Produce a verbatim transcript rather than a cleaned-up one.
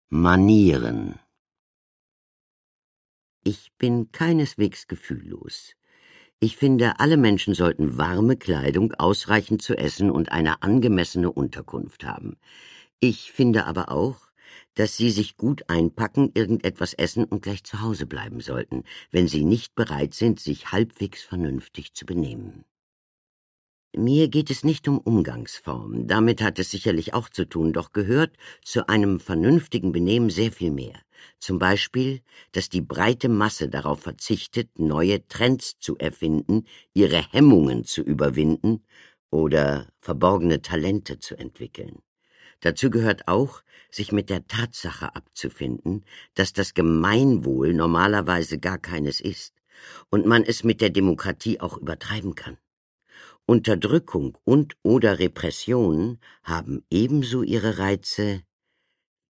Manieren. Ich bin keineswegs gefühllos. Ich finde, alle Menschen sollten warme Kleidung, ausreichend zu essen und eine angemessene Unterkunft haben. Ich finde aber auch, dass sie sich gut einpacken, irgendetwas essen und gleich zu Hause bleiben sollten, wenn sie nicht bereit sind, sich halbwegs vernünftig zu benehmen. Mir geht es nicht um Umgangsformen, damit hat es sicherlich auch zu tun, doch gehört zu einem vernünftigen Benehmen sehr viel mehr. Zum Beispiel, dass die breite Masse darauf verzichtet, neue Trends zu erfinden, ihre Hemmungen zu überwinden oder verborgene Talente zu entwickeln. Dazu gehört auch, sich mit der Tatsache abzufinden, dass das Gemeinwohl normalerweise gar keines ist und man es mit der Demokratie auch übertreiben kann. Unterdrückung und oder Repression haben ebenso ihre Reize